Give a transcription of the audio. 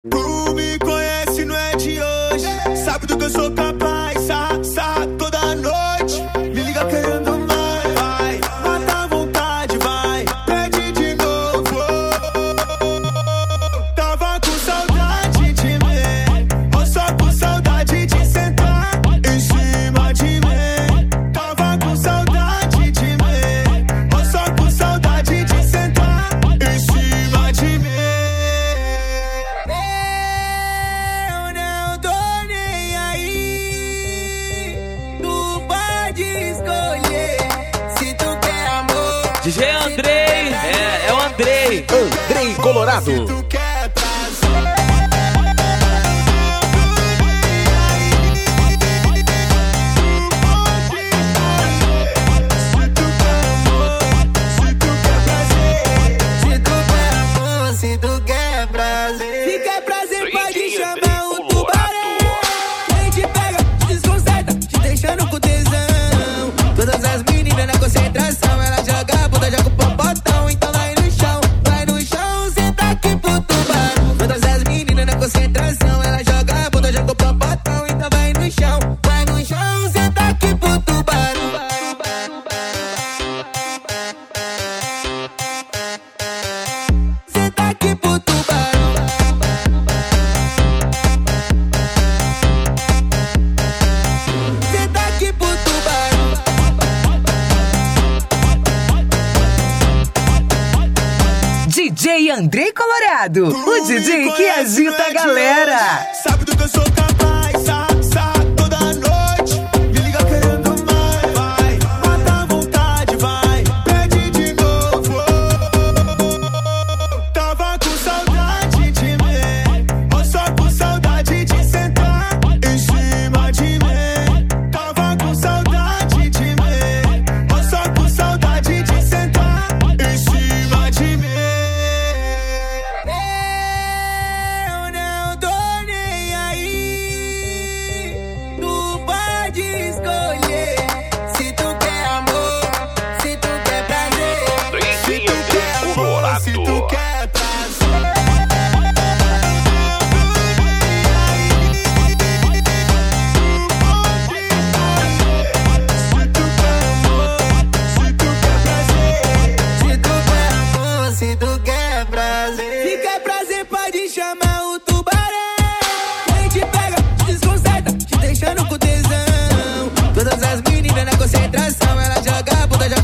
Tu me conhece, não é de hoje. Sabe do que eu sou capaz, sarra toda noite. Me liga querendo mais, vai. Mata à vontade, vai. Pede de novo. Tava com saudade de mim, ou só com saudade de sentar em cima de mim. Tava com saudade de mim, ou só com saudade de sentar em cima de mim. DJ Andrei, é o Andrei. Andrei Colorado. Se tu quer prazer, se quer prazer, pode chamar o tubarão. Quem te pega, te desconcerta, te deixando com tesão. Todas as meninas na concentração, ela joga a bunda, joga o popotão. Então vai no chão, senta aqui pro tubarão. Todas as meninas na concentração, ela joga a bunda, joga o popotão. Então vai no chão, senta aqui pro tubarão. Senta aqui pro tubarão. Senta aqui pro tubarão. DJ Andrei Colorado, o DJ que agita a galera. Sabe do que eu sou capaz, sarra toda noite. Me liga querendo mais, vai. Mata à vontade, vai. Pede de novo. Tava com saudade de mim, ou só com saudade de sentar em cima de mim. Tava com saudade de mim, ou só com saudade de sentar em cima de mim. Eu não tô nem aí. Tu pode escolher. Se tu quer amor, se tu quer prazer, se tu quer amor, se tu quer prazer. Se tu quer prazer, se quer prazer, pode chamar o tubarão. Quem te pega, te desconcerta, te deixando com tesão. Todas as meninas na concentração, ela joga a bunda, joga